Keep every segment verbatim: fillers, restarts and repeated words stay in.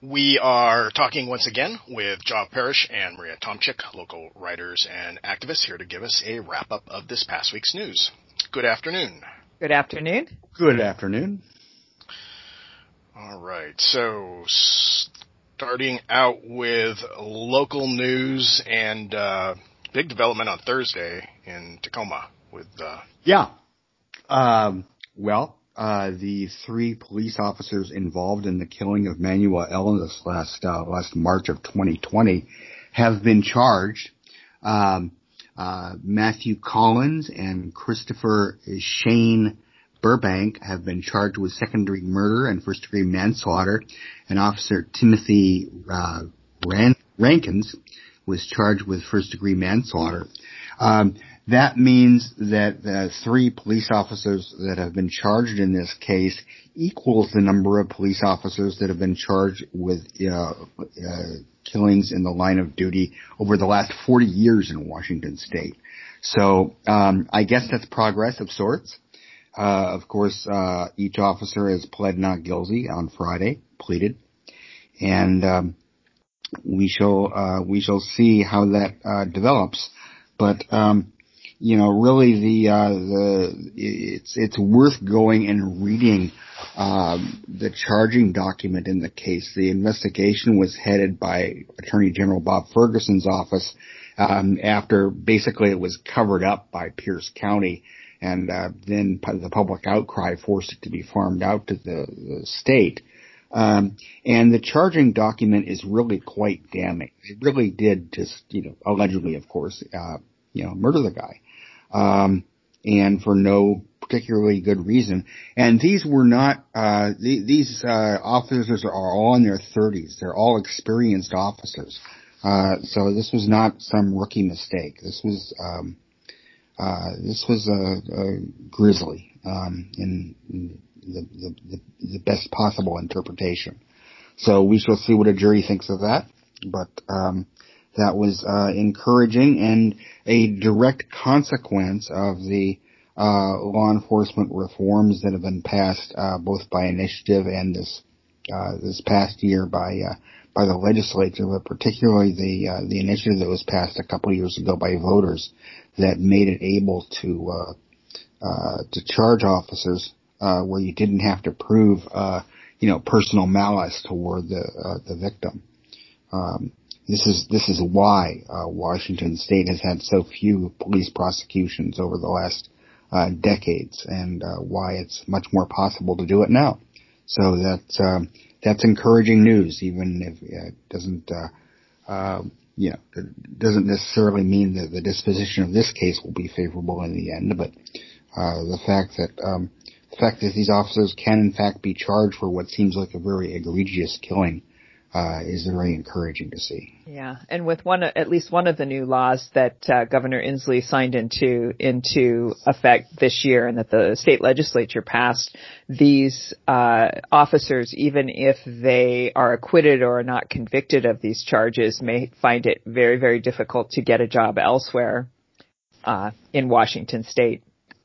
We are talking once again with Job Parrish and Maria Tomchik, local writers and activists, here to give us a wrap-up of this past week's news. Good afternoon. Good afternoon. Good afternoon. All right, so starting out with local news and uh, big development on Thursday in Tacoma with... Uh, yeah. Um, well, uh, the three police officers involved in the killing of Manuel Ellis last, uh, last March of twenty twenty have been charged. Um, uh, Matthew Collins and Christopher Shane Burbank have been charged with second-degree murder and first-degree manslaughter, and Officer Timothy uh, Ran- Rankins was charged with first-degree manslaughter. Um, that means that the three police officers that have been charged in this case equals the number of police officers that have been charged with uh, uh, killings in the line of duty over the last forty years in Washington State. So um, I guess that's progress of sorts. Uh, of course, uh, each officer has pled not guilty on Friday, pleaded, and um, we shall uh, we shall see how that uh, develops. But um, you know, really, the uh, the it's it's worth going and reading um, the charging document in the case. The investigation was headed by Attorney General Bob Ferguson's office um, after basically it was covered up by Pierce County. And uh, then the public outcry forced it to be farmed out to the, the state. Um, and the charging document is really quite damning. It really did just, you know, allegedly, of course, uh, you know, murder the guy. Um, and for no particularly good reason. And these were not, uh, the, these, uh, officers are all in their thirties. They're all experienced officers. Uh, so this was not some rookie mistake. This was, um, Uh, this was a, a grisly, um, in, in the, the, the, the best possible interpretation. So we shall see what a jury thinks of that. But, um, that was, uh, encouraging and a direct consequence of the, uh, law enforcement reforms that have been passed, uh, both by initiative and this, uh, this past year by, uh, by the legislature, but particularly the, uh, the initiative that was passed a couple of years ago by voters that made it able to, uh, uh, to charge officers, uh, where you didn't have to prove, uh, you know, personal malice toward the, uh, the victim. Um, this is, this is why, uh, Washington State has had so few police prosecutions over the last, uh, decades and, uh, why it's much more possible to do it now. So that's, um, that's encouraging news, even if uh, it doesn't, uh, uh, you know, it doesn't necessarily mean that the disposition of this case will be favorable in the end, but, uh, the fact that, um, the fact that these officers can in fact be charged for what seems like a very egregious killing, uh, is very encouraging to see. Yeah. And with one, at least one of the new laws that, uh, Governor Inslee signed into, into effect this year and that the state legislature passed, these, uh, officers, even if they are acquitted or are not convicted of these charges, may find it very, very difficult to get a job elsewhere, uh, in Washington State.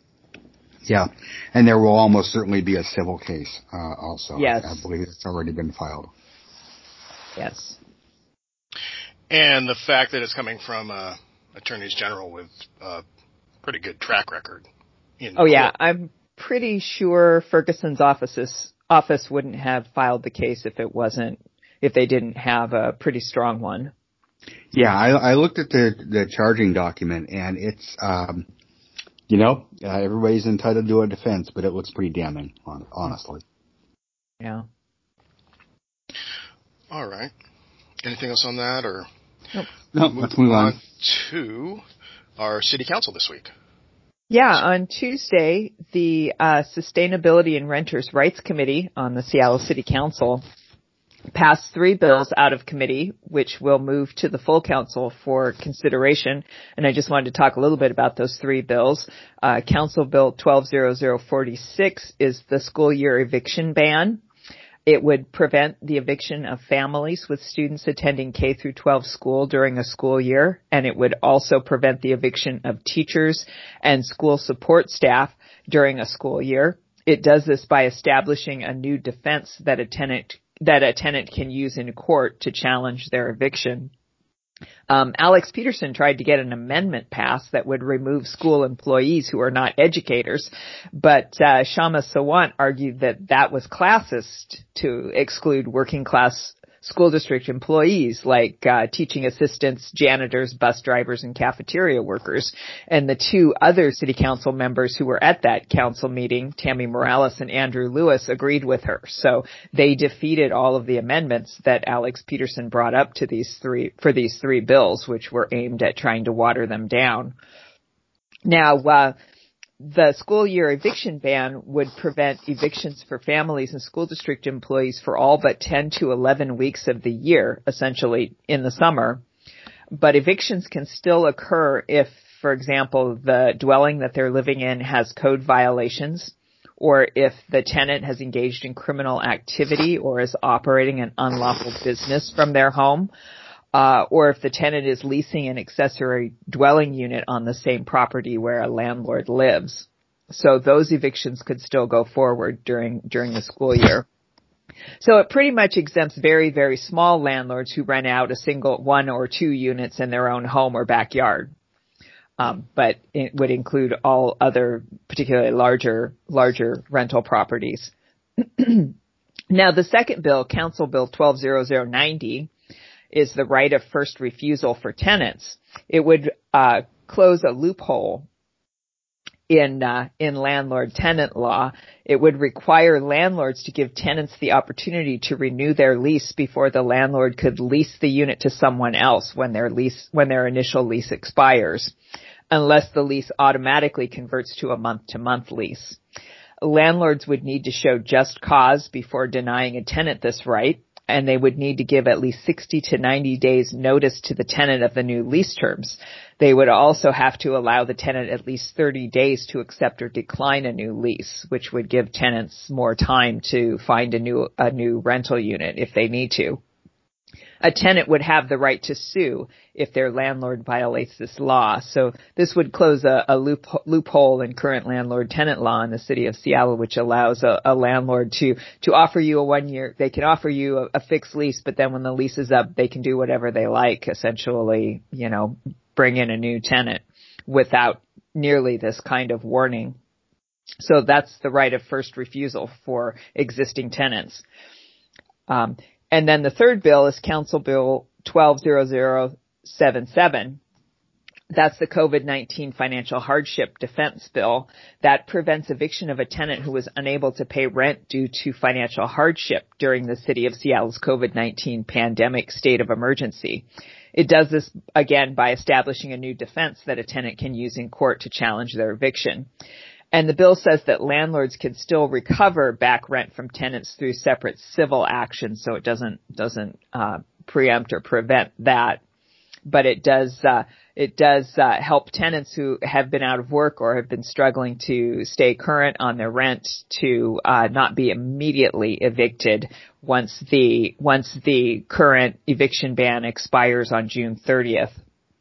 Yeah. And there will almost certainly be a civil case, uh, also. Yes. I, I believe it's already been filed. Yes. And the fact that it's coming from uh, attorneys general with a pretty good track record. In oh, yeah. court. I'm pretty sure Ferguson's offices, office wouldn't have filed the case if it wasn't, if they didn't have a pretty strong one. Yeah, I, I looked at the, the charging document, and it's, um, you know, uh, everybody's entitled to a defense, but it looks pretty damning, honestly. Yeah. All right. Anything else on that, or nope. No, let's move on. on to our city council this week? Yeah, on Tuesday, the uh, Sustainability and Renters' Rights Committee on the Seattle City Council passed three bills out of committee, which will move to the full council for consideration. And I just wanted to talk a little bit about those three bills. Uh, Council Bill twelve thousand forty-six is the school year eviction ban. It would prevent the eviction of families with students attending K through twelve school during a school year, and it would also prevent the eviction of teachers and school support staff during a school year. It does this by establishing a new defense that a tenant that a tenant can use in court to challenge their eviction. Um, Alex Peterson tried to get an amendment passed that would remove school employees who are not educators, but uh, Shama Sawant argued that that was classist to exclude working class school district employees like uh, teaching assistants, janitors, bus drivers, and cafeteria workers. And the two other city council members who were at that council meeting, Tammy Morales and Andrew Lewis, agreed with her. So they defeated all of the amendments that Alex Peterson brought up to these three for these three bills, which were aimed at trying to water them down. Now, uh, the school year eviction ban would prevent evictions for families and school district employees for all but ten to eleven weeks of the year, essentially in the summer. But evictions can still occur if, for example, the dwelling that they're living in has code violations, or if the tenant has engaged in criminal activity or is operating an unlawful business from their home. Uh, or if the tenant is leasing an accessory dwelling unit on the same property where a landlord lives. So those evictions could still go forward during, during the school year. So it pretty much exempts very, very small landlords who rent out a single one or two units in their own home or backyard. Um, but it would include all other, particularly larger, larger rental properties. Now the second bill, Council Bill twelve thousand ninety, is the right of first refusal for tenants. It would uh, close a loophole in uh, in landlord-tenant law. It would require landlords to give tenants the opportunity to renew their lease before the landlord could lease the unit to someone else when their lease when their initial lease expires, unless the lease automatically converts to a month-to-month lease. Landlords would need to show just cause before denying a tenant this right, and they would need to give at least sixty to ninety days notice to the tenant of the new lease terms. They would also have to allow the tenant at least thirty days to accept or decline a new lease, which would give tenants more time to find a new, a new rental unit if they need to. A tenant would have the right to sue if their landlord violates this law. So this would close a, a loop, loophole in current landlord-tenant law in the city of Seattle, which allows a, a landlord to, to offer you a one-year, they can offer you a, a fixed lease, but then when the lease is up, they can do whatever they like, essentially, you know, bring in a new tenant without nearly this kind of warning. So that's the right of first refusal for existing tenants. Um, And then the third bill is Council Bill twelve thousand seventy-seven. That's the COVID nineteen financial hardship defense bill that prevents eviction of a tenant who was unable to pay rent due to financial hardship during the city of Seattle's COVID nineteen pandemic state of emergency. It does this, again, by establishing a new defense that a tenant can use in court to challenge their eviction. And the bill says that landlords can still recover back rent from tenants through separate civil actions, so it doesn't doesn't uh, preempt or prevent that. But it does uh, it does uh, help tenants who have been out of work or have been struggling to stay current on their rent to uh, not be immediately evicted once the once the current eviction ban expires on June thirtieth.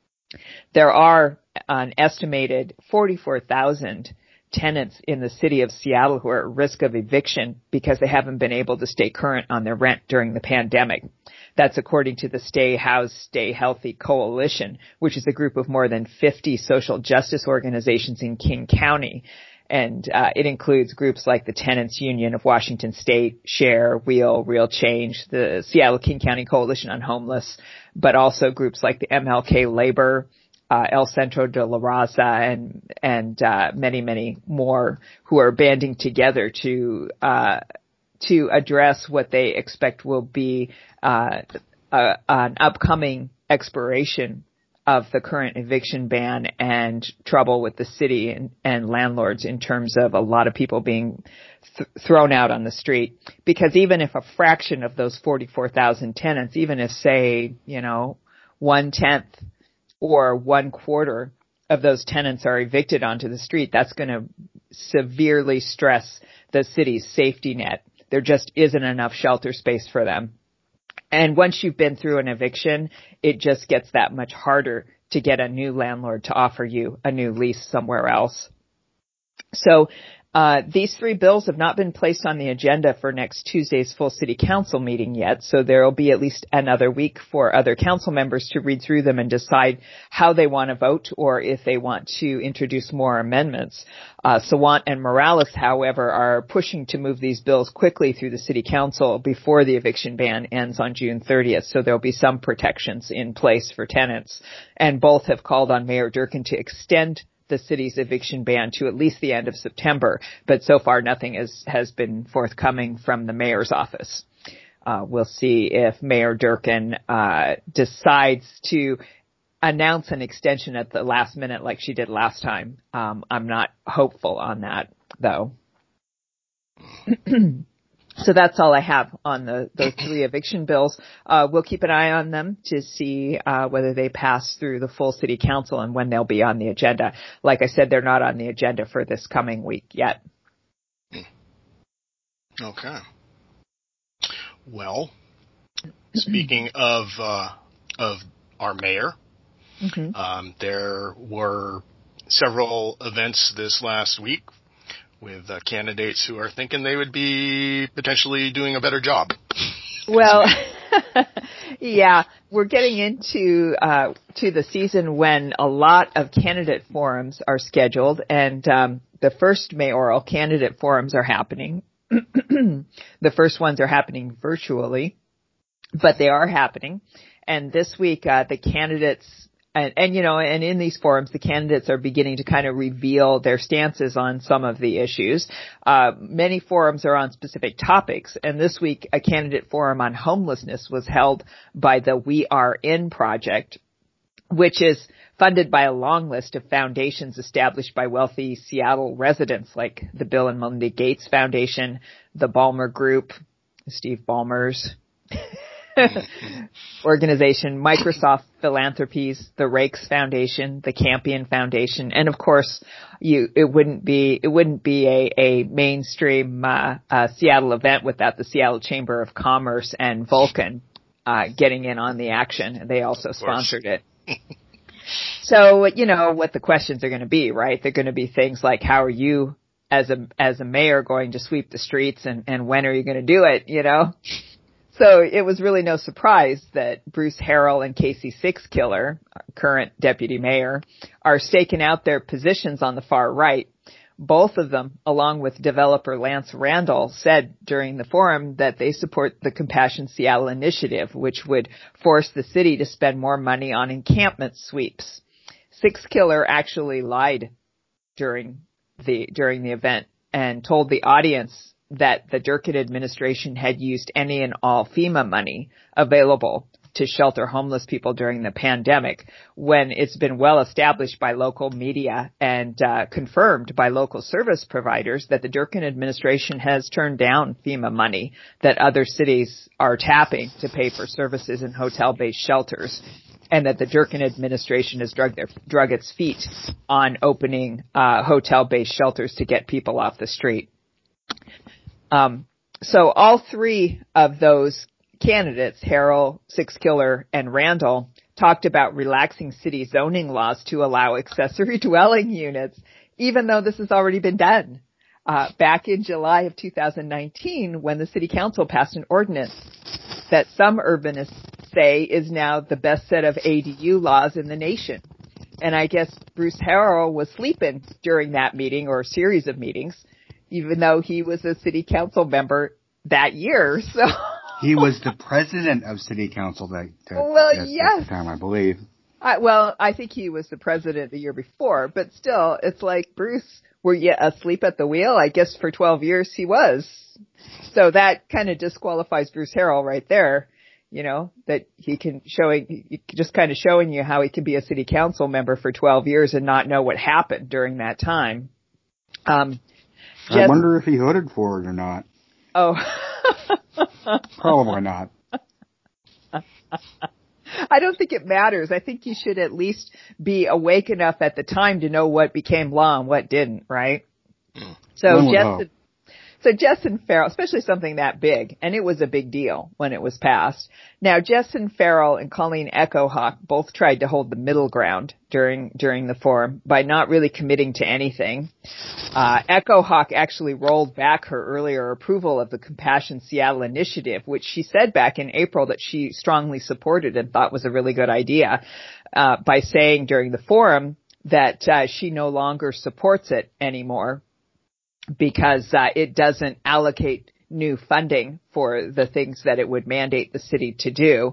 There are an estimated forty-four thousand tenants in the city of Seattle who are at risk of eviction because they haven't been able to stay current on their rent during the pandemic. That's according to the Stay Housed, Stay Healthy Coalition, which is a group of more than fifty social justice organizations in King County. And uh, it includes groups like the Tenants Union of Washington State, SHARE, WHEEL, Real Change, the Seattle King County Coalition on Homeless, but also groups like the M L K Labor, Uh, El Centro de la Raza, and and uh, many, many more who are banding together to uh, to address what they expect will be uh, uh, an upcoming expiration of the current eviction ban and trouble with the city and, and landlords in terms of a lot of people being th- thrown out on the street. Because even if a fraction of those forty-four thousand tenants, even if, say, you know, one-tenth or one quarter of those tenants are evicted onto the street, that's going to severely stress the city's safety net. There just isn't enough shelter space for them. And once you've been through an eviction, it just gets that much harder to get a new landlord to offer you a new lease somewhere else. So Uh, these three bills have not been placed on the agenda for next Tuesday's full city council meeting yet, so there will be at least another week for other council members to read through them and decide how they want to vote or if they want to introduce more amendments. Uh, Sawant and Morales, however, are pushing to move these bills quickly through the city council before the eviction ban ends on June thirtieth, so there will be some protections in place for tenants. And both have called on Mayor Durkan to extend the city's eviction ban to at least the end of September, but so far nothing is, has been forthcoming from the mayor's office. Uh, we'll see if Mayor Durkan uh, decides to announce an extension at the last minute like she did last time. Um, I'm not hopeful on that, though. So that's all I have on the those three eviction bills. Uh, we'll keep an eye on them to see uh, whether they pass through the full city council and when they'll be on the agenda. Like I said, they're not on the agenda for this coming week yet. Okay. Well, speaking of uh, of our mayor, mm-hmm. um, there were several events this last week with uh, candidates who are thinking they would be potentially doing a better job. Well, yeah, we're getting into uh, to the season when a lot of candidate forums are scheduled, and um, the first mayoral candidate forums are happening. The first ones are happening virtually, but they are happening. And this week, uh, the candidates And, and, you know, and in these forums, the candidates are beginning to kind of reveal their stances on some of the issues. Uh, many forums are on specific topics. And this week, a candidate forum on homelessness was held by the We Are In Project, which is funded by a long list of foundations established by wealthy Seattle residents like the Bill and Melinda Gates Foundation, the Ballmer Group, Steve Ballmer's organization, Microsoft Philanthropies, the Rakes Foundation, the Campion Foundation, and of course, you it wouldn't be it wouldn't be a a mainstream uh, uh, Seattle event without the Seattle Chamber of Commerce and Vulcan uh, getting in on the action. They also sponsored it. So, you know what the questions are going to be, right? They're going to be things like, how are you as a as a mayor going to sweep the streets, and and when are you going to do it? You know. So it was really no surprise that Bruce Harrell and Casey Sixkiller, current deputy mayor, are staking out their positions on the far right. Both of them, along with developer Lance Randall, said during the forum that they support the Compassion Seattle initiative, which would force the city to spend more money on encampment sweeps. Sixkiller actually lied during the during the event and told the audience that the Durkan administration had used any and all FEMA money available to shelter homeless people during the pandemic, when it's been well established by local media and uh, confirmed by local service providers that the Durkan administration has turned down FEMA money that other cities are tapping to pay for services in hotel-based shelters, and that the Durkan administration has drug, their, drug its feet on opening uh, hotel-based shelters to get people off the street. Um, so all three of those candidates, Harrell, Sixkiller, and Randall, talked about relaxing city zoning laws to allow accessory dwelling units, even though this has already been done. Uh, back in July of two thousand nineteen, when the city council passed an ordinance that some urbanists say is now the best set of A D U laws in the nation. And I guess Bruce Harrell was sleeping during that meeting or a series of meetings, even though he was a city council member that year. So he was the president of city council that, that well, at, yes. at the time, I believe. I, well, I think he was the president the year before, but still, it's like, Bruce, were you asleep at the wheel? I guess for twelve years he was. So that kind of disqualifies Bruce Harrell right there. You know, that he can showing, just kind of showing you how he can be a city council member for twelve years and not know what happened during that time. Um, I just, wonder if he hooded for it or not. Oh. Probably not. I don't think it matters. I think you should at least be awake enough at the time to know what became law and what didn't, right? So Jess had, So Jessen Farrell, especially something that big, and it was a big deal when it was passed. Now, Jessen Farrell and Colleen Echohawk both tried to hold the middle ground during during the forum by not really committing to anything. Uh, Echohawk actually rolled back her earlier approval of the Compassion Seattle initiative, which she said back in April that she strongly supported and thought was a really good idea, uh, by saying during the forum that uh, she no longer supports it anymore because uh, it doesn't allocate new funding for the things that it would mandate the city to do.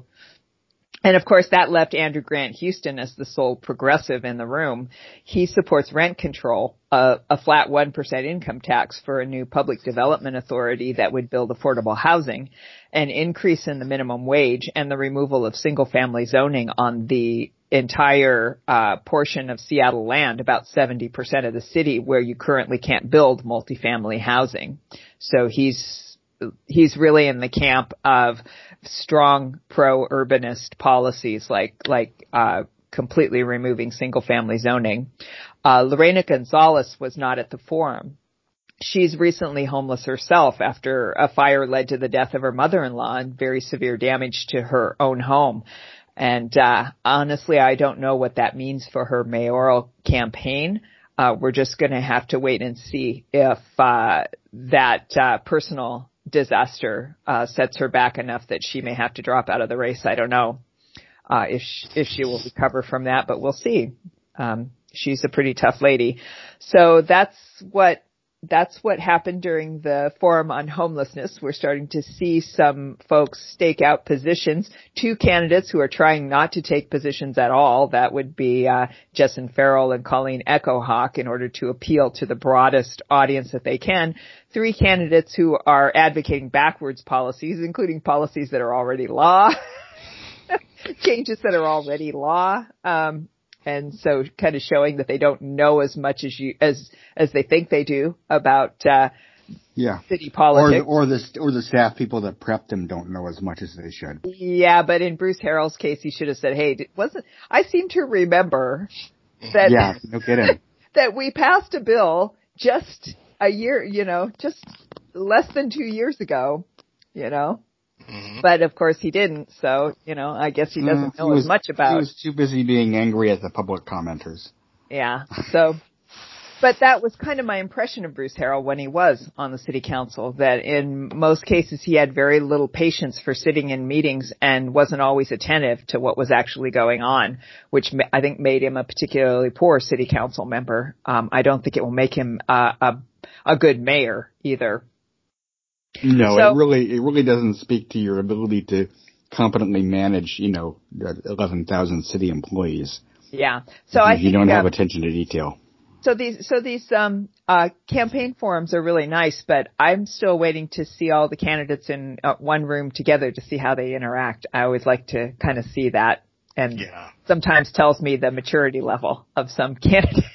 And of course, that left Andrew Grant Houston as the sole progressive in the room. He supports rent control, uh, a flat one percent income tax for a new public development authority that would build affordable housing, an increase in the minimum wage, and the removal of single-family zoning on the entire uh portion of Seattle land, about seventy percent of the city, where you currently can't build multifamily housing. So he's he's really in the camp of strong pro-urbanist policies like like uh completely removing single-family zoning. Uh Lorena Gonzalez was not at the forum. She's recently homeless herself after a fire led to the death of her mother-in-law and very severe damage to her own home. And uh honestly, I don't know what that means for her mayoral campaign. Uh we're just going to have to wait and see if uh that uh personal disaster uh sets her back enough that she may have to drop out of the race. I don't know uh if she, if she will recover from that, but we'll see. Um she's a pretty tough lady. So that's what That's what happened during the forum on homelessness. We're starting to see some folks stake out positions. Two candidates who are trying not to take positions at all. That would be uh, Jessen Farrell and Colleen Echohawk, in order to appeal to the broadest audience that they can. Three candidates who are advocating backwards policies, including policies that are already law, changes that are already law. Um, And so kind of showing that they don't know as much as you, as, as they think they do about, uh, yeah. city politics. Or, or the, or the staff people that prepped them don't know as much as they should. Yeah, but in Bruce Harrell's case, he should have said, hey, wasn't, I seem to remember that, yeah, no kidding. that we passed a bill just a year, you know, just less than two years ago, you know. Mm-hmm. But of course he didn't, so, you know, I guess he doesn't mm, know he was, as much about. He was too busy being angry at the public commenters. Yeah, so, but that was kind of my impression of Bruce Harrell when he was on the city council, that in most cases he had very little patience for sitting in meetings and wasn't always attentive to what was actually going on, which I think made him a particularly poor city council member. Um, I don't think it will make him uh, a, a good mayor either. No, so, it really, it really doesn't speak to your ability to competently manage, you know, eleven thousand city employees. Yeah. So I you think, don't have um, attention to detail. So these, so these, um, uh, campaign forums are really nice, but I'm still waiting to see all the candidates in uh, one room together to see how they interact. I always like to kind of see that, and yeah. sometimes tells me the maturity level of some candidates.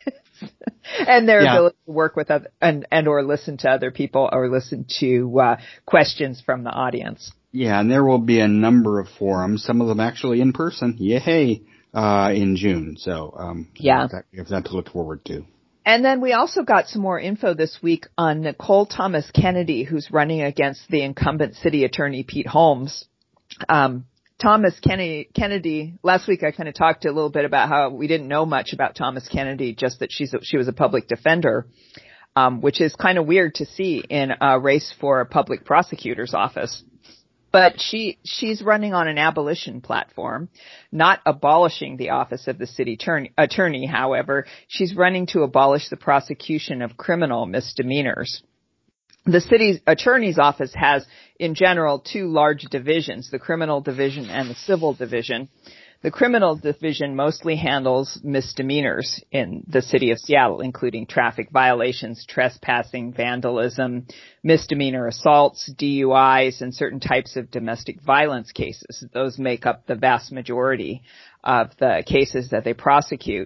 And their yeah. ability to work with other, and, and or listen to other people or listen to uh, questions from the audience. Yeah, and there will be a number of forums, some of them actually in person, yay, uh, in June. So um, yeah, that, you have that to look forward to. And then we also got some more info this week on Nicole Thomas Kennedy, who's running against the incumbent city attorney Pete Holmes. Um, Thomas Kennedy, Kennedy, last week I kind of talked a little bit about how we didn't know much about Thomas Kennedy, just that she's a, she was a public defender, um, which is kind of weird to see in a race for a public prosecutor's office. But she, she's running on an abolition platform, not abolishing the office of the city attorney, attorney, however. She's running to abolish the prosecution of criminal misdemeanors. The city's attorney's office has, in general, two large divisions, the criminal division and the civil division. The criminal division mostly handles misdemeanors in the city of Seattle, including traffic violations, trespassing, vandalism, misdemeanor assaults, D U Is, and certain types of domestic violence cases. Those make up the vast majority of the cases that they prosecute.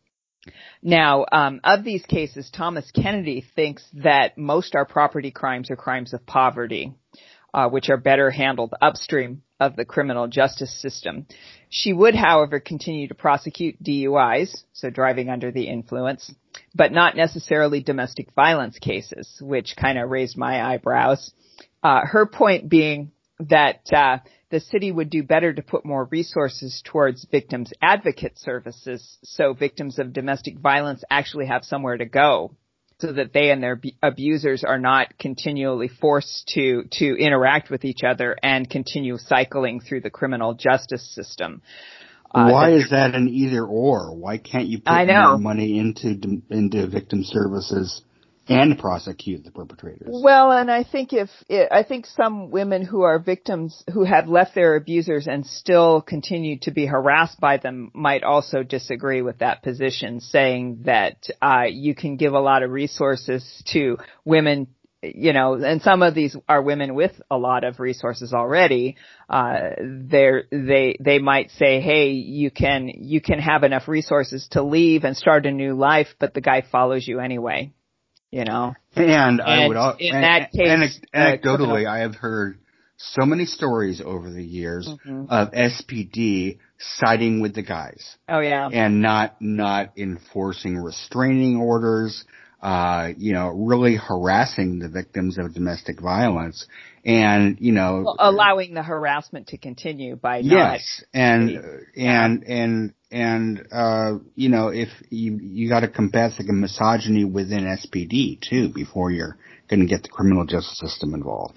Now, um, of these cases, Thomas Kennedy thinks that most are property crimes or crimes of poverty. uh, which are better handled upstream of the criminal justice system. She would, however, continue to prosecute D U Is, so driving under the influence, but not necessarily domestic violence cases, which kind of raised my eyebrows. Uh, her point being that uh, the city would do better to put more resources towards victims advocate services so victims of domestic violence actually have somewhere to go, so that they and their abusers are not continually forced to to interact with each other and continue cycling through the criminal justice system. Uh, Why that is that an either or? Why can't you put more money into into victim services and prosecute the perpetrators? Well, and I think if I think some women who are victims who have left their abusers and still continue to be harassed by them might also disagree with that position, saying that uh you can give a lot of resources to women, you know, and some of these are women with a lot of resources already. Uh, they're, they, they might say, hey, you can, you can have enough resources to leave and start a new life, but the guy follows you anyway. You know, and, and I would, in and, that case, anecdotally, uh, I have heard so many stories over the years mm-hmm. of S P D siding with the guys. Oh yeah, and not not enforcing restraining orders. Uh, you know, really harassing the victims of domestic violence, and you know, well, allowing the harassment to continue by not. Yes, and yeah. and and and uh, you know, if you you got to combat like a misogyny within S P D too before you're going to get the criminal justice system involved.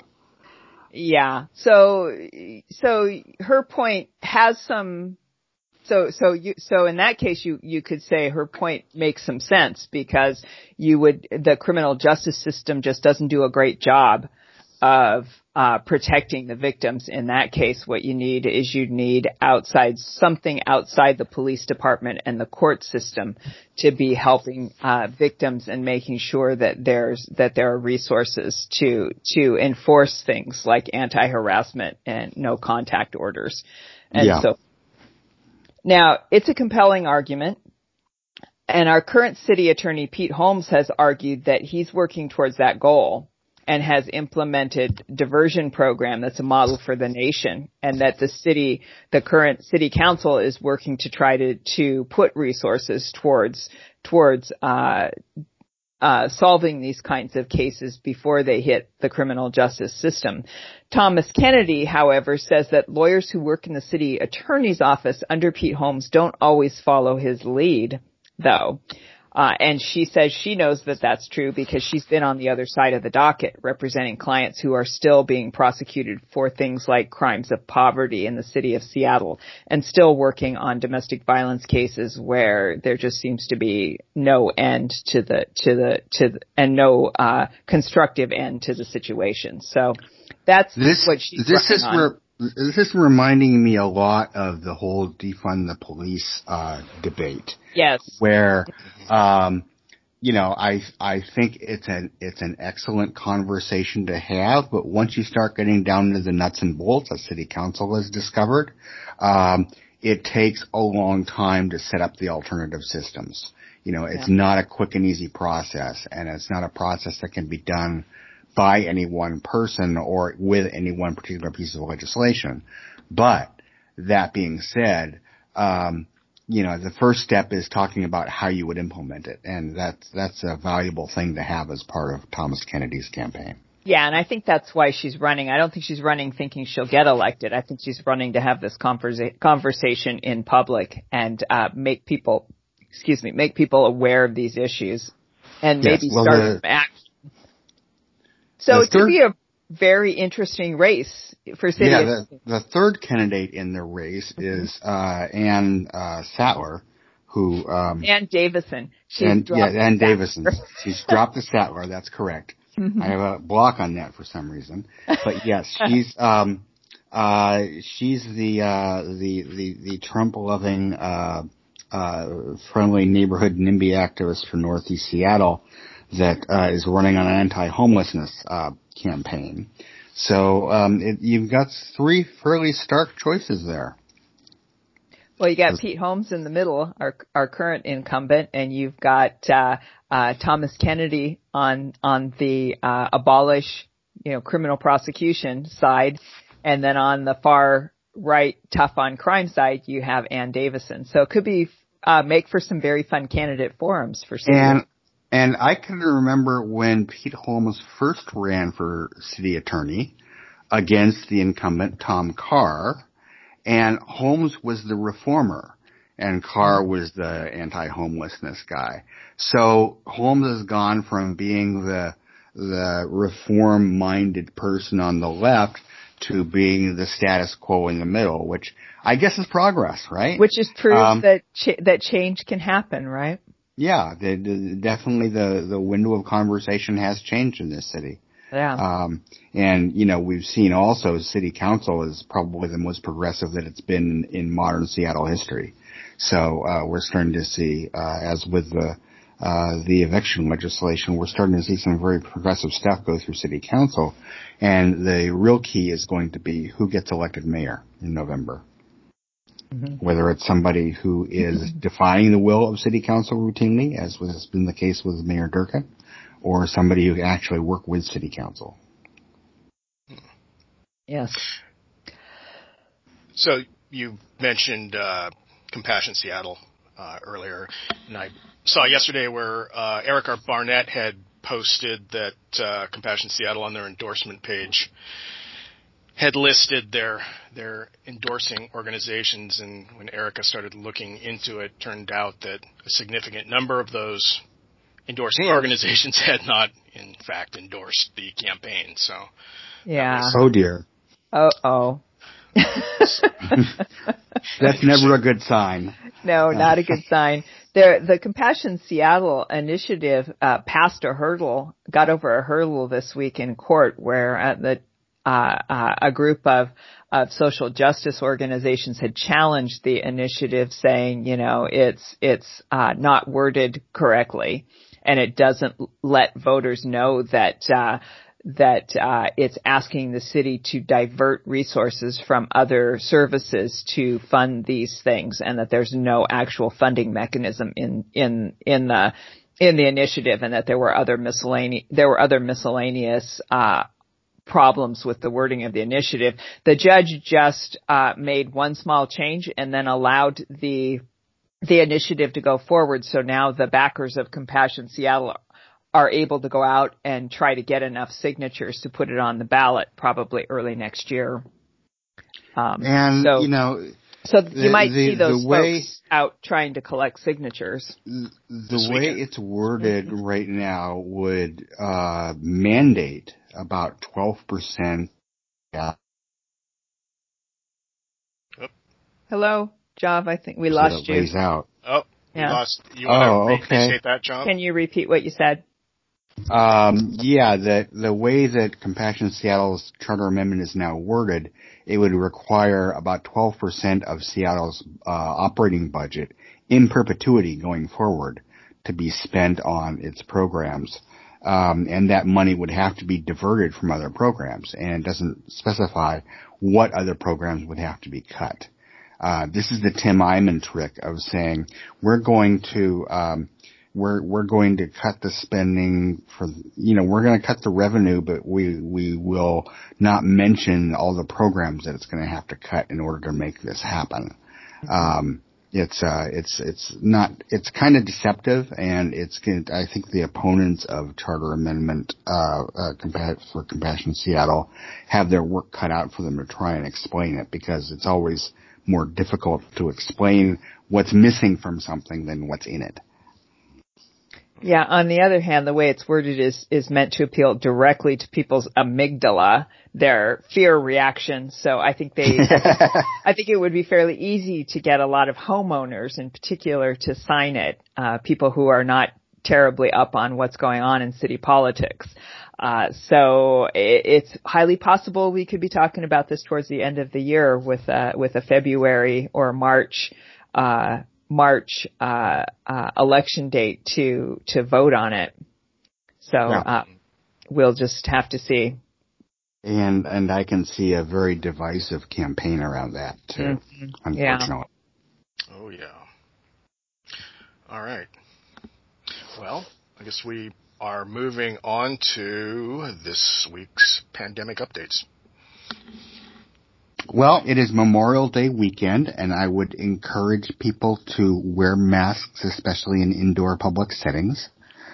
Yeah. So so her point has some. So, so you, so in that case, you, you could say her point makes some sense, because you would, the criminal justice system just doesn't do a great job of, uh, protecting the victims. In that case, what you need is you need outside, something outside the police department and the court system to be helping, uh, victims and making sure that there's, that there are resources to, to enforce things like anti-harassment and no contact orders. And yeah. so, now, it's a compelling argument, and our current city attorney, Pete Holmes, has argued that he's working towards that goal and has implemented diversion program that's a model for the nation, and that the city, the current city council is working to try to, to put resources towards, towards, uh, Uh, solving these kinds of cases before they hit the criminal justice system. Thomas Kennedy, however, says that lawyers who work in the city attorney's office under Pete Holmes don't always follow his lead, though. Uh, and she says she knows that that's true because she's been on the other side of the docket, representing clients who are still being prosecuted for things like crimes of poverty in the city of Seattle, and still working on domestic violence cases where there just seems to be no end to the, to the, to the, and no, uh, constructive end to the situation. So that's this, what she's this is on. Where- This is reminding me a lot of the whole defund the police uh debate. Yes. Where um you know, I I think it's an it's an excellent conversation to have, but once you start getting down to the nuts and bolts, as city council has discovered, um it takes a long time to set up the alternative systems. You know, it's yeah. not a quick and easy process, and it's not a process that can be done by any one person or with any one particular piece of legislation. But that being said, um, you know, the first step is talking about how you would implement it. And that's, that's a valuable thing to have as part of Thomas Kennedy's campaign. Yeah, and I think that's why she's running. I don't think she's running thinking she'll get elected. I think she's running to have this conversa- conversation in public and uh, make people, excuse me, make people aware of these issues and yes, maybe well, start the, some action. So it could be a very interesting race for city. Yeah, the, the third candidate in the race mm-hmm. is uh Ann uh, Sattler, who um Ann Davison. She's and, dropped yeah, Ann Davison. She's dropped the Sattler. That's correct. Mm-hmm. I have a block on that for some reason, but yes, she's um uh she's the uh the the the Trump-loving uh uh friendly neighborhood NIMBY activist for Northeast Seattle that uh, is running on an anti-homelessness uh, campaign. So um, it, you've got three fairly stark choices there. Well, you got so, Pete Holmes in the middle, our our current incumbent, and you've got uh, uh, Thomas Kennedy on on the uh, abolish you know, criminal prosecution side. And then on the far right, tough on crime side, you have Ann Davison. So it could be, uh, make for some very fun candidate forums for city. And, and I can remember when Pete Holmes first ran for city attorney against the incumbent Tom Carr, and Holmes was the reformer and Carr was the anti-homelessness guy. So Holmes has gone from being the the reform-minded person on the left to being the status quo in the middle, which I guess is progress, right? Which is proof um, that ch- that change can happen, right? Yeah, the, the, definitely the, the window of conversation has changed in this city. Yeah. Um, and, you know, we've seen also city council is probably the most progressive that it's been in modern Seattle history. So, uh, we're starting to see, uh, as with the, uh, the eviction legislation, we're starting to see some very progressive stuff go through city council. And the real key is going to be who gets elected mayor in November. Mm-hmm. Whether it's somebody who is defying the will of city council routinely, as has been the case with Mayor Durkin, or somebody who can actually work with city council. Yes. So you mentioned uh, Compassion Seattle uh, earlier, and I saw yesterday where uh, Eric R. Barnett had posted that uh, Compassion Seattle on their endorsement page had listed their their endorsing organizations, and when Erica started looking into it, turned out that a significant number of those endorsing organizations had not, in fact, endorsed the campaign. So, yeah. Was, oh dear. Oh oh. That's never a good sign. No, not a good sign. There, the Compassion Seattle initiative uh, passed a hurdle, got over a hurdle this week in court, where uh, the uh, uh, a group of of social justice organizations had challenged the initiative, saying, you know, it's it's uh, not worded correctly, and it doesn't let voters know that uh, that uh, it's asking the city to divert resources from other services to fund these things, and that there's no actual funding mechanism in in in the in the initiative, and that there were other miscellaneous there were other miscellaneous uh, problems with the wording of the initiative. The judge just uh, made one small change and then allowed the the initiative to go forward. So now the backers of Compassion Seattle are able to go out and try to get enough signatures to put it on the ballot probably early next year. Um, and, so, you know, so the, you might the, see those the way, folks out trying to collect signatures. The way it's worded right now would uh, mandate about twelve percent. Yeah. Oh. Hello, Jav, I think we lost you. Lays out. Oh, we yeah. lost. You want oh, to okay. restate that, John? Can you repeat what you said? Um, yeah, the the way that Compassion Seattle's charter amendment is now worded, it would require about twelve percent of Seattle's uh, operating budget in perpetuity going forward to be spent on its programs. Um, and that money would have to be diverted from other programs, and it doesn't specify what other programs would have to be cut. Uh, this is the Tim Eyman trick of saying we're going to um, we're we're going to cut the spending for you know we're going to cut the revenue, but we we will not mention all the programs that it's going to have to cut in order to make this happen. Um, It's, uh, it's, it's not, it's kind of deceptive, and it's, I think the opponents of Charter Amendment, uh, uh, for Compassion Seattle have their work cut out for them to try and explain it, because it's always more difficult to explain what's missing from something than what's in it. Yeah, on the other hand, the way it's worded is, is meant to appeal directly to people's amygdala, their fear reaction. So I think they, I think it would be fairly easy to get a lot of homeowners in particular to sign it, uh, people who are not terribly up on what's going on in city politics. Uh, so it, it's highly possible we could be talking about this towards the end of the year with, uh, with a February or March, uh, March uh, uh, election date to to vote on it. So yeah. uh, we'll just have to see. And and I can see a very divisive campaign around that too. Mm-hmm. Unfortunately. Yeah. Oh yeah. All right. Well, I guess we are moving on to this week's pandemic updates. Well, it is Memorial Day weekend, and I would encourage people to wear masks, especially in indoor public settings.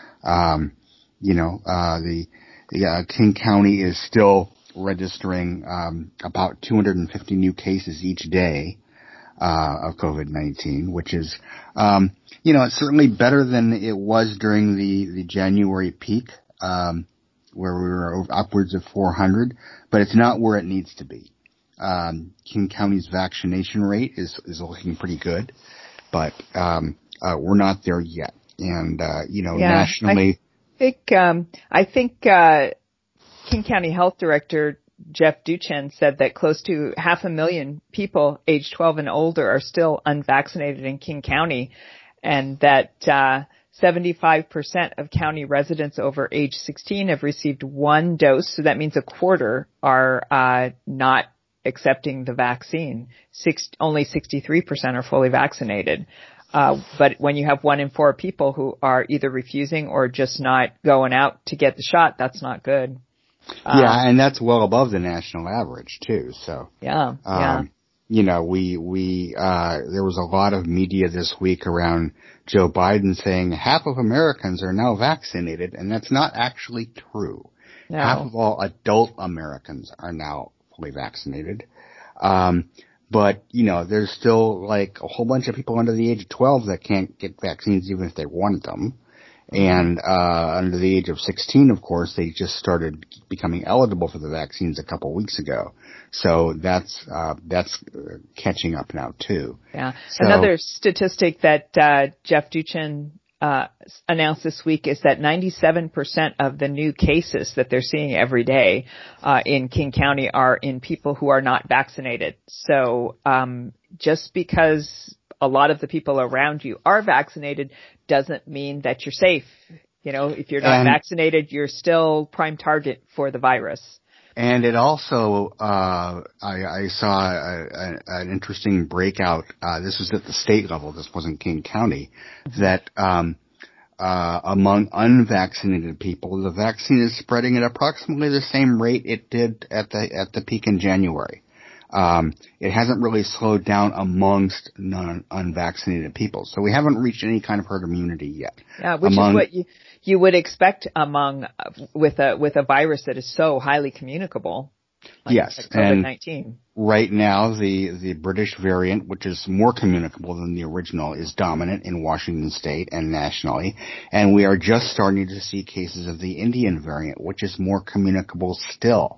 Um, you know, uh, the, the uh, King County is still registering um, about two hundred fifty new cases each day uh, of COVID nineteen, which is, um, you know, it's certainly better than it was during the, the January peak, um, where we were upwards of four hundred, but it's not where it needs to be. Um, King County's vaccination rate is, is looking pretty good, but, um, uh, we're not there yet. And, uh, you know, yeah, nationally. I think, um, I think, uh, King County Health Director Jeff Duchen said that close to half a million people age twelve and older are still unvaccinated in King County, and that, uh, seventy-five percent of county residents over age sixteen have received one dose. So that means a quarter are, uh, not accepting the vaccine. Six, only sixty-three percent are fully vaccinated. Uh, but when you have one in four people who are either refusing or just not going out to get the shot, that's not good. Um, yeah, and that's well above the national average too. So yeah, yeah. Um, you know, we, we, uh, there was a lot of media this week around Joe Biden saying half of Americans are now vaccinated, and that's not actually true. No. Half of all adult Americans are now fully vaccinated. Um, but, you know, there's still like a whole bunch of people under the age of twelve that can't get vaccines even if they wanted them. And, uh, under the age of sixteen, of course, they just started becoming eligible for the vaccines a couple weeks ago. So that's, uh, that's catching up now too. Yeah. So, another statistic that, uh, Jeff Duchen, uh, announced this week is that ninety-seven percent of the new cases that they're seeing every day, uh, in King County are in people who are not vaccinated. So, um, just because a lot of the people around you are vaccinated doesn't mean that you're safe. You know, if you're not and, vaccinated, you're still prime target for the virus. And it also, uh, I, I saw a, a, an interesting breakout. Uh, this was at the state level. This wasn't King County. Mm-hmm. That, um, uh, among unvaccinated people, the vaccine is spreading at approximately the same rate it did at the, at the peak in January. Um, it hasn't really slowed down amongst non-unvaccinated people. So we haven't reached any kind of herd immunity yet. Yeah, which among, is what you, you would expect among, with a, with a virus that is so highly communicable. Like, yes. like COVID nineteen. And right now, the, the British variant, which is more communicable than the original, is dominant in Washington state and nationally. And we are just starting to see cases of the Indian variant, which is more communicable still.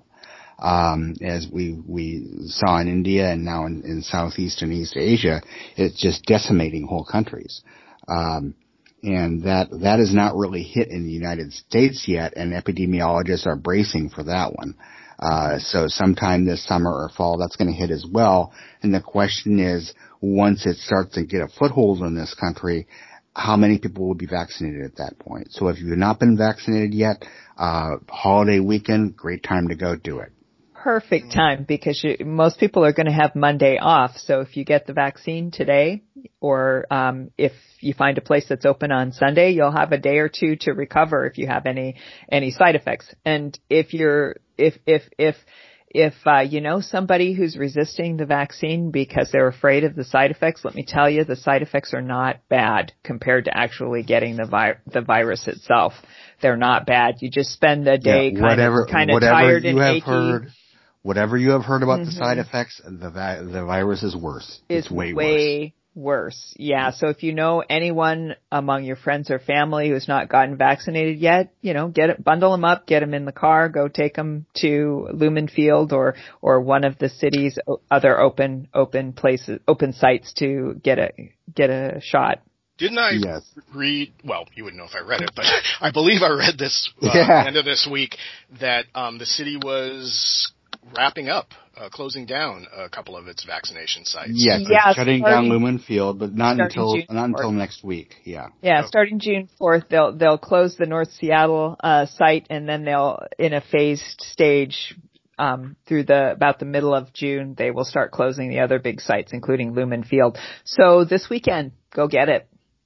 Um, as we, we saw in India and now in, in Southeast and East Asia, it's just decimating whole countries. Um, and that, that is not really hit in the United States yet, and epidemiologists are bracing for that one. Uh, so sometime this summer or fall, that's going to hit as well. And the question is, once it starts to get a foothold in this country, how many people will be vaccinated at that point? So if you've not been vaccinated yet, uh, holiday weekend, great time to go do it. Perfect time, because you, most people are going to have Monday off. So if you get the vaccine today, or um, if you find a place that's open on Sunday, you'll have a day or two to recover if you have any any side effects. And if you're if if if if uh, you know somebody who's resisting the vaccine because they're afraid of the side effects, let me tell you, the side effects are not bad compared to actually getting the vi- the virus itself. They're not bad. You just spend the day yeah, kind whatever, of kind of whatever tired you and have achy. Heard. Whatever you have heard about mm-hmm. the side effects, the vi- the virus is worse. It's, it's way, way worse. worse. Yeah. So if you know anyone among your friends or family who's not gotten vaccinated yet, you know, get it, bundle them up, get them in the car, go take them to Lumen Field or or one of the city's other open open places, open sites to get a get a shot. Didn't I yes. read, well, you wouldn't know if I read it, but I believe I read this uh, yeah. at the end of this week that um, the city was wrapping up, uh, closing down a couple of its vaccination sites. Yes, yeah, shutting starting, down Lumen Field, but not until June not until fourth. Next week. Yeah. Yeah, oh. starting June fourth, they'll they'll close the North Seattle uh, site, and then they'll, in a phased stage, um, through the about the middle of June, they will start closing the other big sites, including Lumen Field. So this weekend, go get it.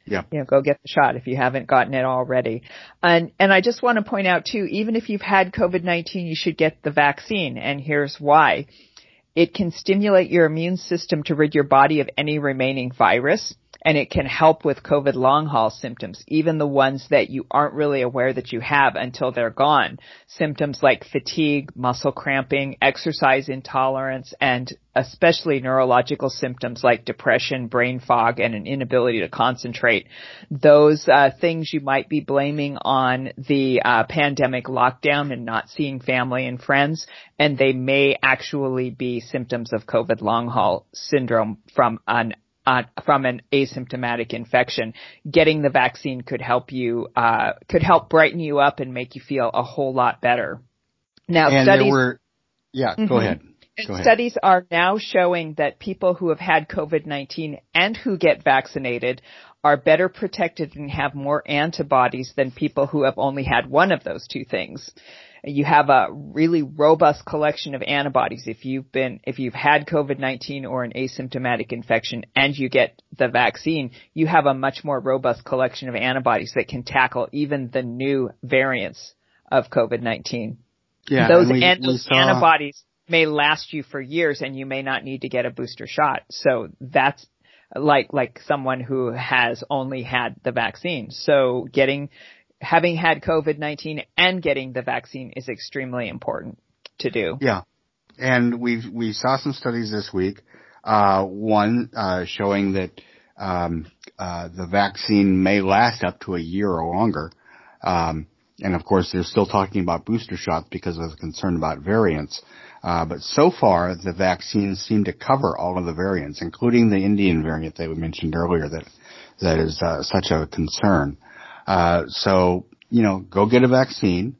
Yeah. You know, go get the shot if you haven't gotten it already. And, and I just want to point out too, even if you've had COVID nineteen, you should get the vaccine. And here's why. It can stimulate your immune system to rid your body of any remaining virus. And it can help with COVID long haul symptoms, even the ones that you aren't really aware that you have until they're gone. Symptoms like fatigue, muscle cramping, exercise intolerance, and especially neurological symptoms like depression, brain fog, and an inability to concentrate. Those uh, things you might be blaming on the uh, pandemic lockdown and not seeing family and friends, and they may actually be symptoms of COVID long haul syndrome from an Uh, from an asymptomatic infection. Getting the vaccine could help you, uh, could help brighten you up and make you feel a whole lot better. Now, and studies, there were, yeah, go mm-hmm. ahead. Go ahead. Studies are now showing that people who have had COVID nineteen and who get vaccinated are better protected and have more antibodies than people who have only had one of those two things. You have a really robust collection of antibodies. If you've been, if you've had COVID nineteen or an asymptomatic infection and you get the vaccine, you have a much more robust collection of antibodies that can tackle even the new variants of COVID nineteen. Yeah, those, we, an- we those saw... antibodies may last you for years and you may not need to get a booster shot. So that's like, like someone who has only had the vaccine. So getting, having had COVID nineteen and getting the vaccine is extremely important to do. Yeah. And we we saw some studies this week, uh, one uh, showing that um, uh, the vaccine may last up to a year or longer. Um, and, of course, they're still talking about booster shots because of the concern about variants. Uh, but so far, the vaccines seem to cover all of the variants, including the Indian variant that we mentioned earlier that that is uh, such a concern. Uh, so, you know, go get a vaccine.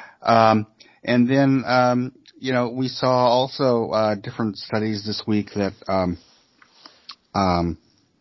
Um, and then, um, you know, we saw also, uh, different studies this week that, um, um,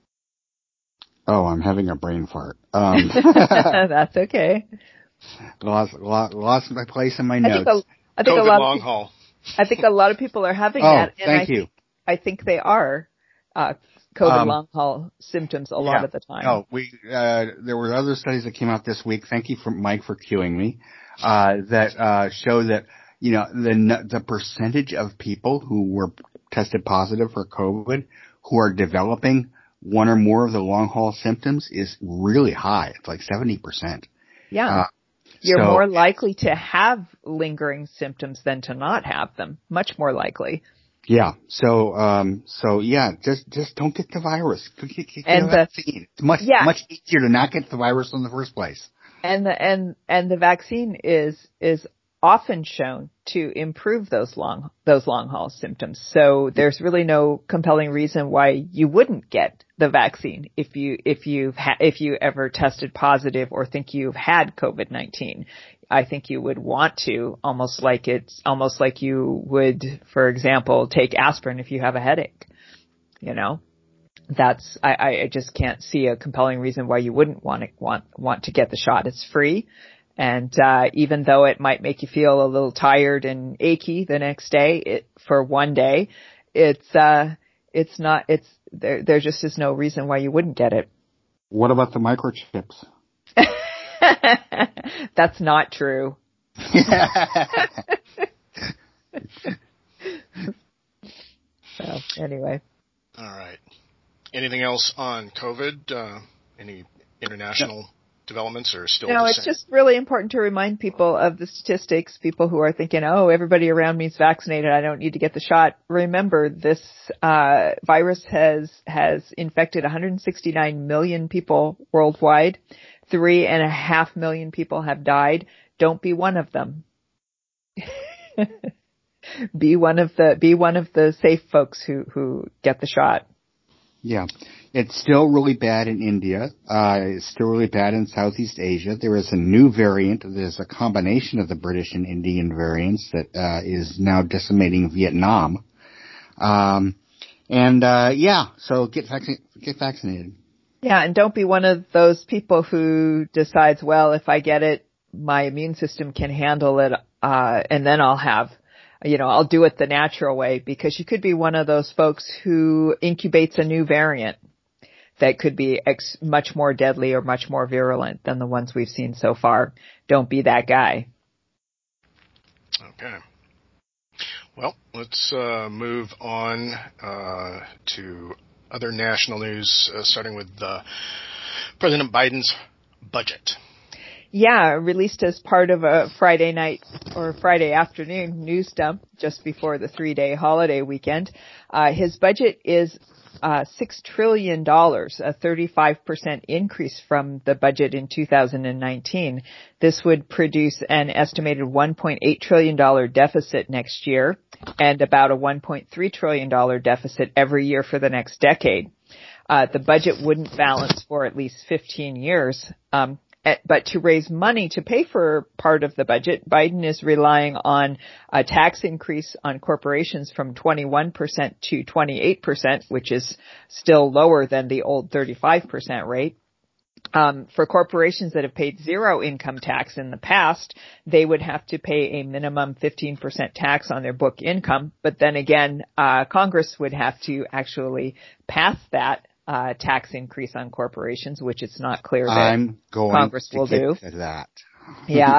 oh, I'm having a brain fart. Um, That's okay. lost, lost, lost my place in my I notes. think a, I think COVID a lot long of, haul. I think a lot of people are having oh, that. And thank I you. Think, I think they are, uh, COVID Um, long haul symptoms a lot yeah, of the time. No, we, uh, there were other studies that came out this week. Thank you for Mike for cueing me, uh, that, uh, show that, you know, the, the percentage of people who were tested positive for COVID who are developing one or more of the long haul symptoms is really high. It's like seventy percent. Yeah. Uh, You're so, more likely to have lingering symptoms than to not have them. Much more likely. Yeah. So, um, so yeah, just, just don't get the virus. Get, get, get And a the, vaccine. It's much, yeah. much easier to not get the virus in the first place. And the, and, and the vaccine is, is often shown to improve those long, those long haul symptoms. So there's really no compelling reason why you wouldn't get the vaccine if you, if you've ha- if you ever tested positive or think you've had COVID nineteen. I think you would want to, almost like it's almost like you would, for example, take aspirin if you have a headache. You know, that's, I, I just can't see a compelling reason why you wouldn't want to, want, want to get the shot. It's free. And, uh, even though it might make you feel a little tired and achy the next day, it, for one day, it's, uh, it's not, it's, there, there just is no reason why you wouldn't get it. What about the microchips? That's not true. So, anyway. All right. Anything else on COVID? Uh, any international no. developments or still No, the it's same? just really important to remind people of the statistics, people who are thinking, oh, everybody around me is vaccinated, I don't need to get the shot. Remember, this uh virus has has infected one hundred sixty-nine million people worldwide. Three and a half million people have died. Don't be one of them. Be one of the be one of the safe folks who who get the shot. Yeah, it's still really bad in India. Uh, it's still really bad in Southeast Asia. There is a new variant. There's a combination of the British and Indian variants that uh, is now decimating Vietnam. Um, and uh, yeah, so get vac- get vaccinated. Yeah, and don't be one of those people who decides, well, if I get it, my immune system can handle it, uh, and then I'll have, you know, I'll do it the natural way, because you could be one of those folks who incubates a new variant that could be ex- much more deadly or much more virulent than the ones we've seen so far. Don't be that guy. Okay. Well, let's uh, move on uh, to other national news, uh, starting with uh, President Biden's budget. Yeah, released as part of a Friday night or Friday afternoon news dump just before the three-day holiday weekend. Uh, his budget is uh, six trillion dollars, a thirty-five percent increase from the budget in two thousand nineteen. This would produce an estimated one point eight trillion dollars deficit next year and about a one point three trillion dollars deficit every year for the next decade. Uh, the budget wouldn't balance for at least fifteen years. Um, But to raise money to pay for part of the budget, Biden is relying on a tax increase on corporations from twenty-one percent to twenty-eight percent, which is still lower than the old thirty-five percent rate. Um, for corporations that have paid zero income tax in the past, they would have to pay a minimum fifteen percent tax on their book income. But then again, uh, Congress would have to actually pass that Uh, tax increase on corporations, which it's not clear that I'm going Congress to will get do. to that. Yeah.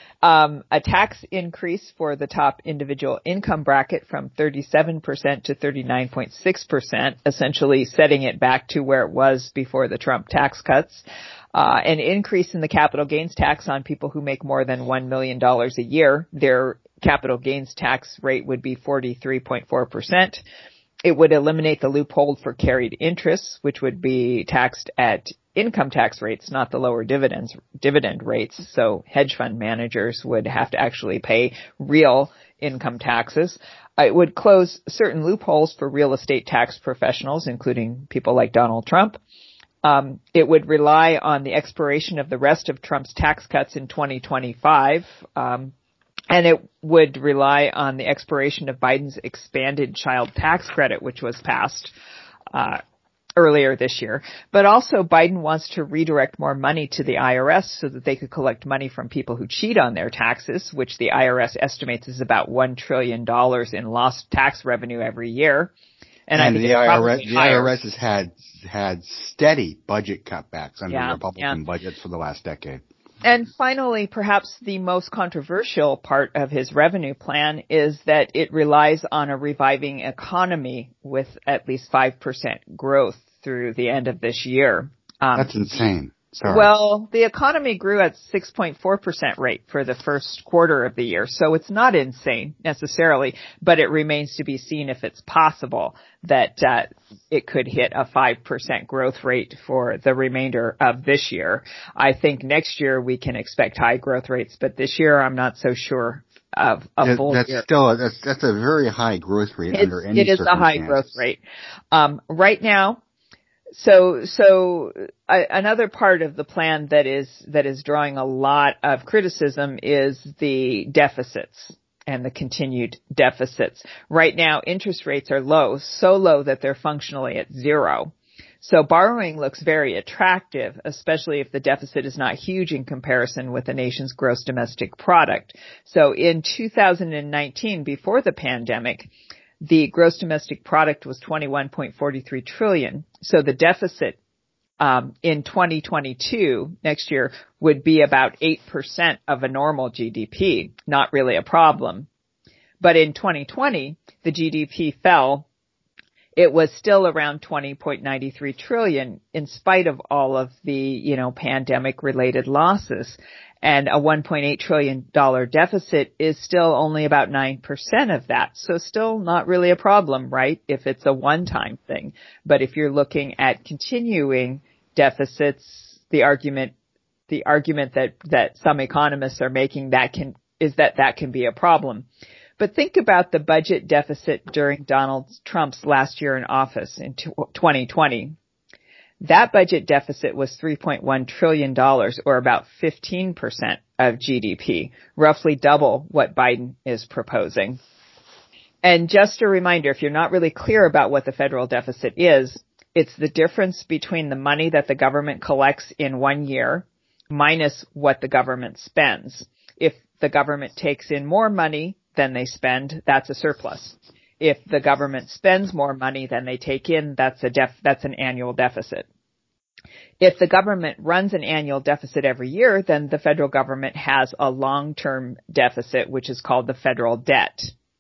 Um, a tax increase for the top individual income bracket from thirty-seven percent to thirty-nine point six percent, essentially setting it back to where it was before the Trump tax cuts. Uh, an increase in the capital gains tax on people who make more than one million dollars a year. Their capital gains tax rate would be forty-three point four percent. It would eliminate the loophole for carried interests, which would be taxed at income tax rates, not the lower dividends, dividend rates. So hedge fund managers would have to actually pay real income taxes. It would close certain loopholes for real estate tax professionals, including people like Donald Trump. Um, it would rely on the expiration of the rest of Trump's tax cuts in twenty twenty-five. Um, And it would rely on the expiration of Biden's expanded child tax credit, which was passed uh, earlier this year. But also Biden wants to redirect more money to the I R S so that they could collect money from people who cheat on their taxes, which the I R S estimates is about one trillion dollars in lost tax revenue every year. And, and I think the I R S, the I R S has had had steady budget cutbacks under yeah, Republican yeah. budgets for the last decade. And finally, perhaps the most controversial part of his revenue plan is that it relies on a reviving economy with at least five percent growth through the end of this year. Um, That's insane. Sorry. Well, the economy grew at six point four percent rate for the first quarter of the year, so it's not insane necessarily, but it remains to be seen if it's possible that uh, it could hit a five percent growth rate for the remainder of this year. I think next year we can expect high growth rates, but this year I'm not so sure of a that, full that's year. Still a, that's, that's a very high growth rate It's, under any It is a high growth rate. Um, right now, So, so uh, another part of the plan that is, that is drawing a lot of criticism is the deficits and the continued deficits. Right now, interest rates are low, so low that they're functionally at zero. So borrowing looks very attractive, especially if the deficit is not huge in comparison with the nation's gross domestic product. So in two thousand nineteen, before the pandemic, the gross domestic product was twenty-one point four three trillion. So the deficit um, in twenty twenty-two, next year, would be about eight percent of a normal G D P. Not really a problem. But in twenty twenty, the G D P fell. It was still around twenty point nine three trillion in spite of all of the, you know, pandemic related losses. And a one point eight trillion dollars deficit is still only about nine percent of that. So still not really a problem, right? If it's a one-time thing. But if you're looking at continuing deficits, the argument, the argument that, that some economists are making that can, is that that can be a problem. But think about the budget deficit during Donald Trump's last year in office in twenty twenty. That budget deficit was three point one trillion dollars, or about fifteen percent of G D P, roughly double what Biden is proposing. And just a reminder, if you're not really clear about what the federal deficit is, it's the difference between the money that the government collects in one year minus what the government spends. If the government takes in more money than they spend, that's a surplus. If the government spends more money than they take in, that's a def- that's an annual deficit. If the government runs an annual deficit every year, then the federal government has a long-term deficit, which is called the federal debt.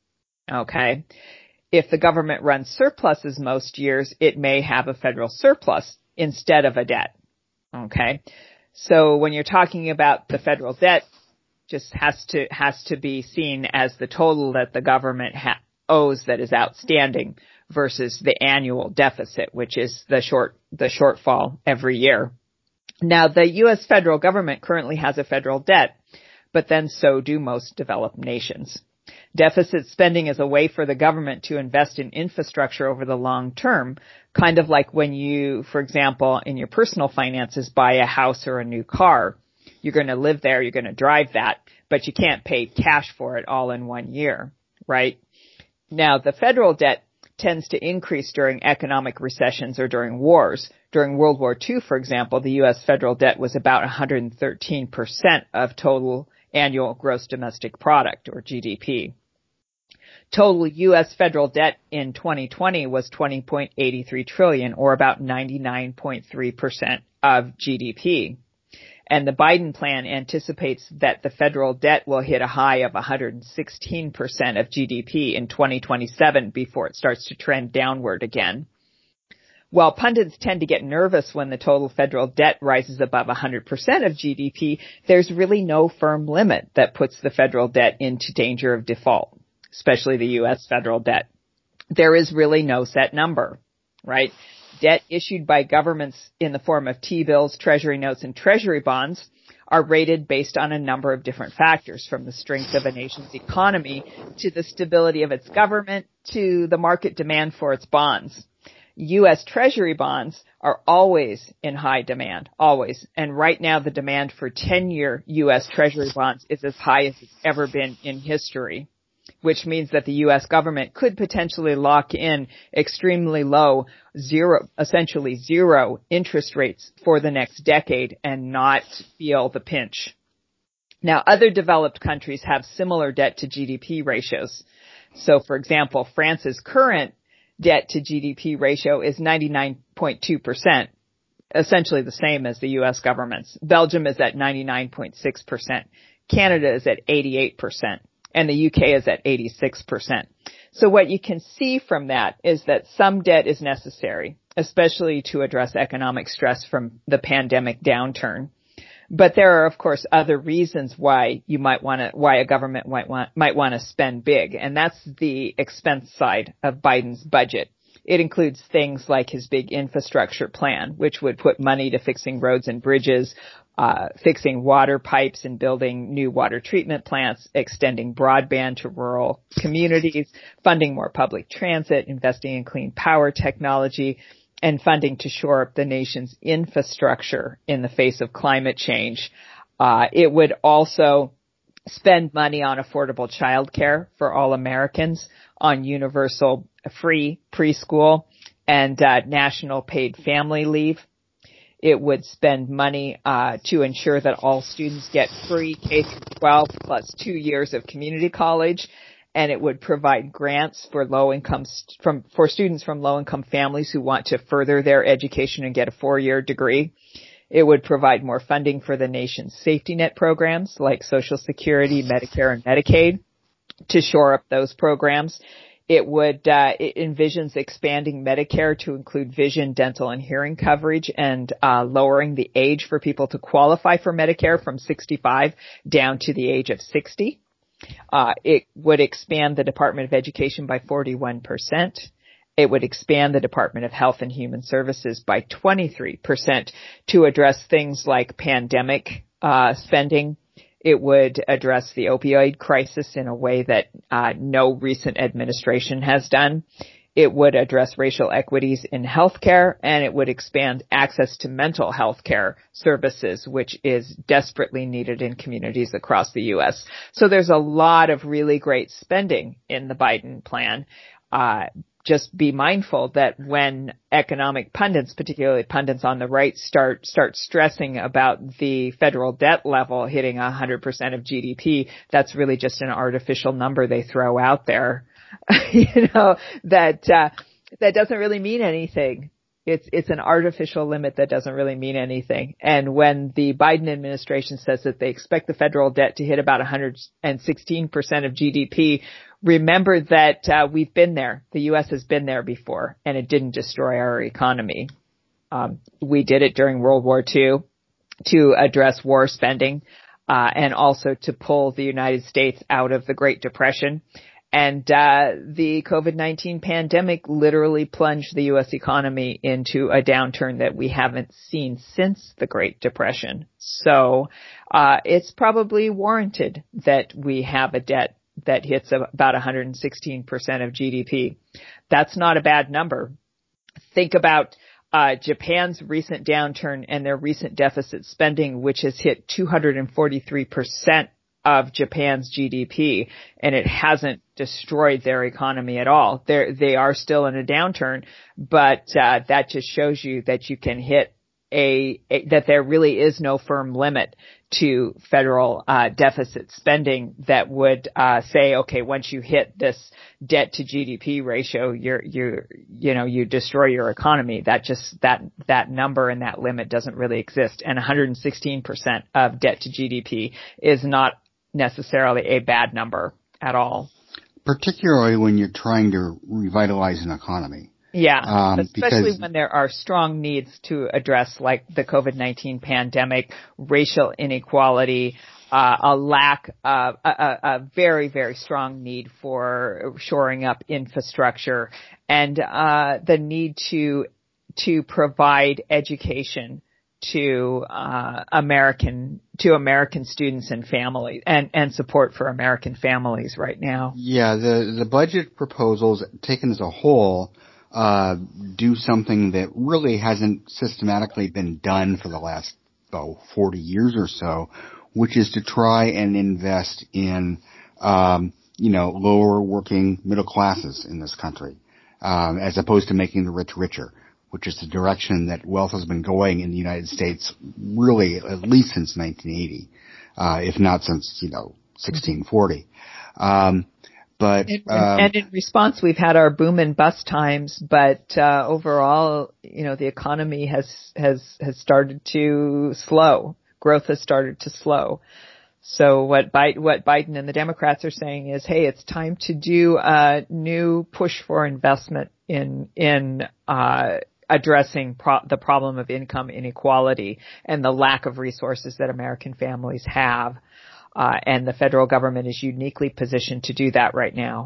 Okay. If the government runs surpluses most years, it may have a federal surplus instead of a debt. Okay. So when you're talking about the federal debt, just has to, has to be seen as the total that the government ha- owes that is outstanding versus the annual deficit, which is the short, the shortfall every year. Now, the U S federal government currently has a federal debt, but then so do most developed nations. Deficit spending is a way for the government to invest in infrastructure over the long term, kind of like when you, for example, in your personal finances, buy a house or a new car. You're going to live there, you're going to drive that, but you can't pay cash for it all in one year, right? Now, the federal debt tends to increase during economic recessions or during wars. During World War Two, for example, the U S federal debt was about one hundred thirteen percent of total annual gross domestic product, or G D P. Total U S federal debt in twenty twenty was twenty point eight three trillion dollars, or about ninety-nine point three percent of G D P. And the Biden plan anticipates that the federal debt will hit a high of one hundred sixteen percent of G D P in twenty twenty-seven before it starts to trend downward again. While pundits tend to get nervous when the total federal debt rises above one hundred percent of G D P, there's really no firm limit that puts the federal debt into danger of default, especially the U S federal debt. There is really no set number, right? Debt issued by governments in the form of T-bills, treasury notes, and treasury bonds are rated based on a number of different factors, from the strength of a nation's economy to the stability of its government to the market demand for its bonds. U S Treasury bonds are always in high demand, always. And right now the demand for ten-year U S Treasury bonds is as high as it's ever been in history, which means that the U S government could potentially lock in extremely low, zero, essentially zero interest rates for the next decade and not feel the pinch. Now, other developed countries have similar debt to G D P ratios. So, for example, France's current debt to G D P ratio is ninety-nine point two percent, essentially the same as the U S government's. Belgium is at ninety-nine point six percent. Canada is at eighty-eight percent. And the U K is at eighty-six percent. So what you can see from that is that some debt is necessary, especially to address economic stress from the pandemic downturn. But there are, of course, other reasons why you might want to, why a government might want, might want to spend big. And that's the expense side of Biden's budget. It includes things like his big infrastructure plan, which would put money to fixing roads and bridges, uh, fixing water pipes and building new water treatment plants, extending broadband to rural communities, funding more public transit, investing in clean power technology, and funding to shore up the nation's infrastructure in the face of climate change. Uh, it would also spend money on affordable childcare for all Americans, on universal free preschool and uh, national paid family leave. It would spend money uh, to ensure that all students get free K through twelve plus two years of community college. And it would provide grants for low income st- from for students from low income families who want to further their education and get a four-year degree. It would provide more funding for the nation's safety net programs like Social Security, Medicare, and Medicaid to shore up those programs. It would uh, it envisions expanding Medicare to include vision, dental, and hearing coverage, and uh, lowering the age for people to qualify for Medicare from sixty-five down to the age of sixty. Uh, it would expand the Department of Education by forty-one percent. It would expand the Department of Health and Human Services by twenty-three percent to address things like pandemic uh, spending. It would address the opioid crisis in a way that uh, no recent administration has done. It would address racial equities in healthcare, and it would expand access to mental health care services, which is desperately needed in communities across the U S. So there's a lot of really great spending in the Biden plan. Uh, just be mindful that when economic pundits, particularly pundits on the right, start start stressing about the federal debt level hitting one hundred percent of G D P, that's really just an artificial number they throw out there. you know, that, uh, that doesn't really mean anything. It's, it's an artificial limit that doesn't really mean anything. And when the Biden administration says that they expect the federal debt to hit about one hundred sixteen percent of G D P, remember that uh, we've been there. The U S has been there before, and it didn't destroy our economy. Um, we did it during World War Two to address war spending, uh, and also to pull the United States out of the Great Depression. And uh the COVID nineteen pandemic literally plunged the U S economy into a downturn that we haven't seen since the Great Depression. So uh it's probably warranted that we have a debt that hits about one hundred sixteen percent of G D P. That's not a bad number. Think about uh Japan's recent downturn and their recent deficit spending, which has hit two hundred forty-three percent of Japan's G D P, and it hasn't destroyed their economy at all. They're, they are still in a downturn, but uh, that just shows you that you can hit a, a that there really is no firm limit to federal uh, deficit spending that would uh, say, okay, once you hit this debt to G D P ratio, you're you you know you destroy your economy. That just that that number and that limit doesn't really exist. And one hundred sixteen percent of debt to G D P is not necessarily a bad number at all. Particularly when you're trying to revitalize an economy. Yeah, um, especially because, when there are strong needs to address, like the COVID nineteen pandemic, racial inequality, uh, a lack of a, a, a very, very strong need for shoring up infrastructure, and uh, the need to to provide education to uh American to American students and families, and and support for American families right now. Yeah, the the budget proposals taken as a whole uh do something that really hasn't systematically been done for the last oh, forty years or so, which is to try and invest in um you know lower working middle classes in this country, um as opposed to making the rich richer, which is the direction that wealth has been going in the United States really at least since nineteen eighty, uh, if not since, you know, sixteen forty. Um, but, and, um, and in response, we've had our boom and bust times, but, uh, overall, you know, the economy has, has, has started to slow. Growth has started to slow. So what Biden, what Biden and the Democrats are saying is, hey, it's time to do a new push for investment in, in, uh, addressing pro- the problem of income inequality and the lack of resources that American families have. Uh, and the federal government is uniquely positioned to do that right now.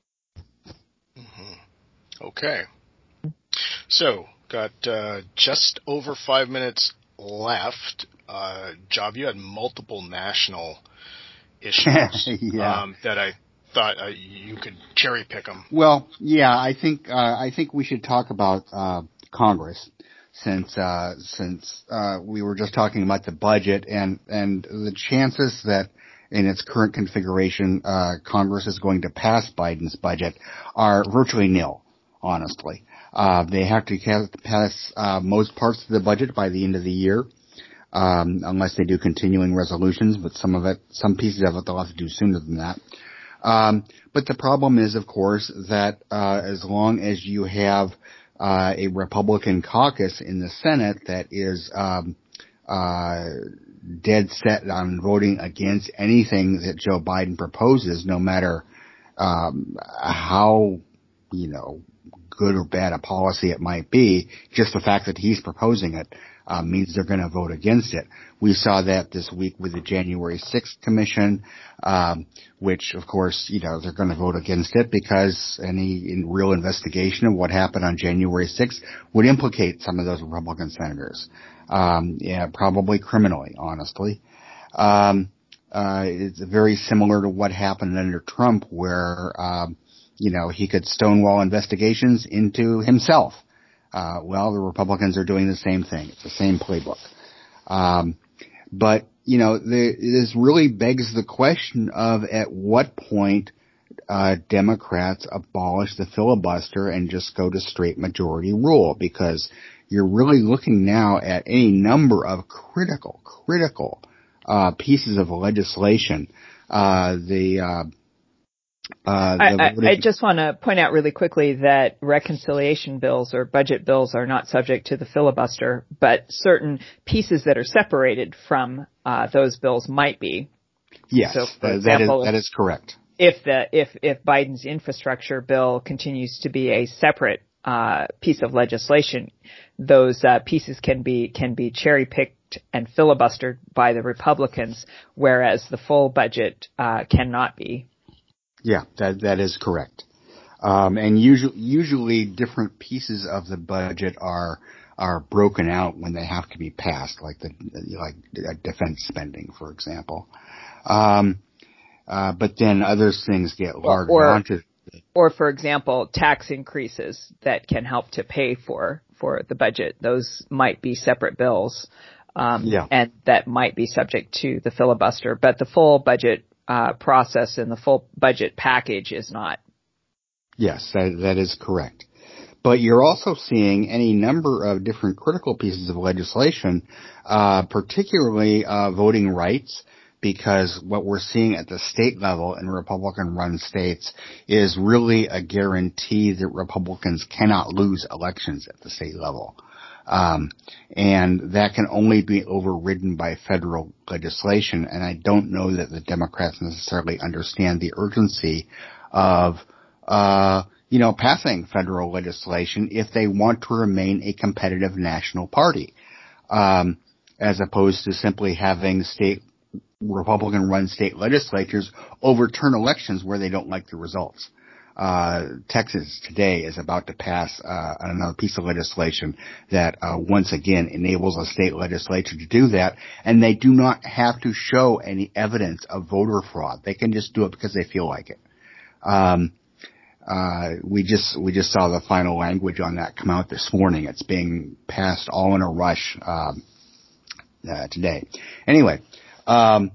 Mm-hmm. Okay. So, got uh, just over five minutes left. Uh, Job, you had multiple national issues yeah. um, that I thought uh, you could cherry pick them. Well, yeah, I think uh, I think we should talk about uh, Congress, since uh, since uh, we were just talking about the budget and and the chances that in its current configuration uh, Congress is going to pass Biden's budget are virtually nil. Honestly, uh, they have to pass uh, most parts of the budget by the end of the year, um, unless they do continuing resolutions. But some of it, some pieces of it, they'll have to do sooner than that. Um, but the problem is, of course, that uh, as long as you have Uh, a Republican caucus in the Senate that is um, uh, dead set on voting against anything that Joe Biden proposes, no matter um, how, you know, good or bad a policy it might be. Just the fact that he's proposing it uh, means they're going to vote against it. We saw that this week with the January sixth Commission, um, which, of course, you know, they're going to vote against it because any in real investigation of what happened on January sixth would implicate some of those Republican senators, um, yeah, probably criminally, honestly. Um, uh, it's very similar to what happened under Trump, where um, you know, he could stonewall investigations into himself. Uh, well, the Republicans are doing the same thing. It's the same playbook. Um, but, you know, the, this really begs the question of at what point uh, Democrats abolish the filibuster and just go to straight majority rule, because you're really looking now at any number of critical, critical uh, pieces of legislation. Uh, the uh, Uh, I, I, I just want to point out really quickly that reconciliation bills or budget bills are not subject to the filibuster, but certain pieces that are separated from uh, those bills might be. Yes, so, for that, example, that is that is correct. If the if if Biden's infrastructure bill continues to be a separate uh, piece of legislation, those uh, pieces can be can be cherry picked and filibustered by the Republicans, whereas the full budget uh, cannot be. Yeah, that that is correct. Um, and usually, usually different pieces of the budget are are broken out when they have to be passed, like the like defense spending, for example. Um, uh, but then other things get larded or, onto. Or, for example, tax increases that can help to pay for for the budget. Those might be separate bills, um, yeah. and that might be subject to the filibuster. But the full budget Uh, process and the full budget package is not. Yes, that, that is correct. But you're also seeing any number of different critical pieces of legislation, uh, particularly uh, voting rights, because what we're seeing at the state level in Republican-run states is really a guarantee that Republicans cannot lose elections at the state level. Um, and that can only be overridden by federal legislation. And I don't know that the Democrats necessarily understand the urgency of, uh, you know, passing federal legislation if they want to remain a competitive national party, um, as opposed to simply having state Republican-run state legislatures overturn elections where they don't like the results. Uh, Texas today is about to pass uh, another piece of legislation that uh, once again enables a state legislature to do that, and they do not have to show any evidence of voter fraud. They can just do it because they feel like it. Um, uh, we just we just saw the final language on that come out this morning. It's being passed all in a rush um, uh, today. Anyway, um,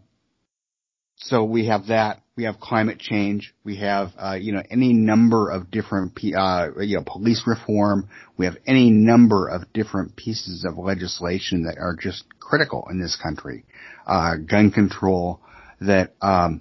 so we have that. We have climate change. We have, uh, you know, any number of different, uh, you know, police reform. We have any number of different pieces of legislation that are just critical in this country. Uh, gun control that, um,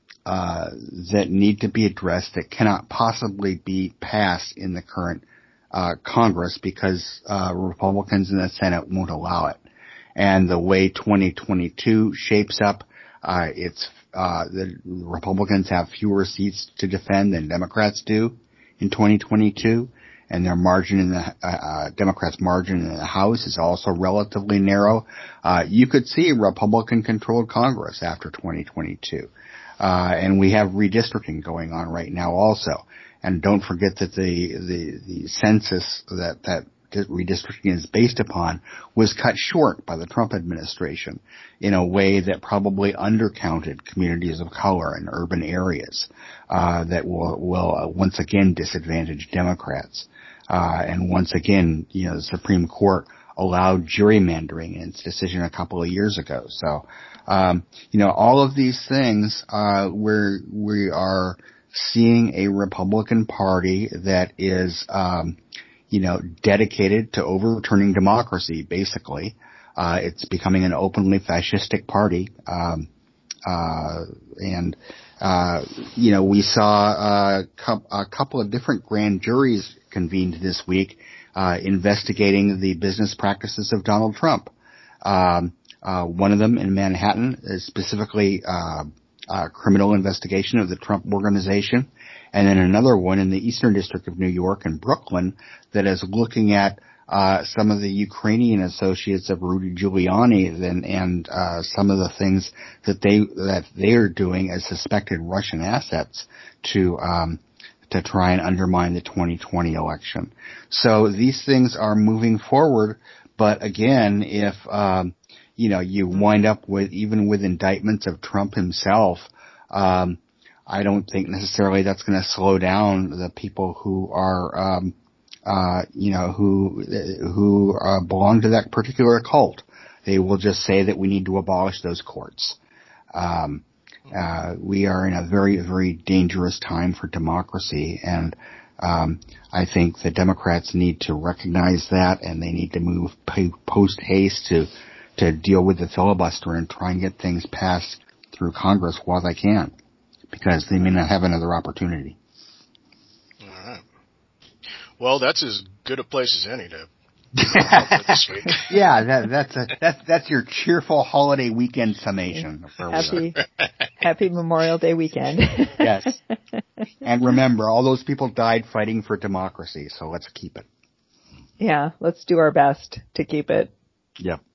uh, that need to be addressed that cannot possibly be passed in the current, uh, Congress because, uh, Republicans in the Senate won't allow it. And the way twenty twenty-two shapes up, uh, it's Uh, the Republicans have fewer seats to defend than Democrats do in twenty twenty-two, and their margin in the uh, uh, Democrats' margin in the House is also relatively narrow. Uh, you could see a Republican-controlled Congress after twenty twenty-two, uh, and we have redistricting going on right now also. And don't forget that the the, the census that that redistricting is based upon was cut short by the Trump administration in a way that probably undercounted communities of color in urban areas, uh, that will, will uh, once again disadvantage Democrats. Uh, and once again, you know, the Supreme Court allowed gerrymandering in its decision a couple of years ago. So, um, you know, all of these things, uh, where we are seeing a Republican Party that is, um, you know, dedicated to overturning democracy, basically. Uh, it's becoming an openly fascistic party. Um, uh, and, uh, you know, we saw uh, cu- a couple of different grand juries convened this week, uh, investigating the business practices of Donald Trump. Um, uh, one of them in Manhattan is specifically, uh, a criminal investigation of the Trump Organization. And then another one in the Eastern District of New York in Brooklyn that is looking at uh some of the Ukrainian associates of Rudy Giuliani and, and uh some of the things that they that they are doing as suspected Russian assets to um to try and undermine the twenty twenty election. So these things are moving forward, but again, if um you know you wind up with even with indictments of Trump himself, um I don't think necessarily that's going to slow down the people who are, um, uh, you know, who who uh, belong to that particular cult. They will just say that we need to abolish those courts. Um, uh, we are in a very, very dangerous time for democracy, and um, I think the Democrats need to recognize that, and they need to move post haste to to deal with the filibuster and try and get things passed through Congress while they can. because they may not have another opportunity. All right. Well, that's as good a place as any to for this week. Yeah, that, that's a, that's that's your cheerful holiday weekend summation. Of where Happy, we are. happy Memorial Day weekend. Yes. And remember, all those people died fighting for democracy, so let's keep it. Yeah, let's do our best to keep it. Yep.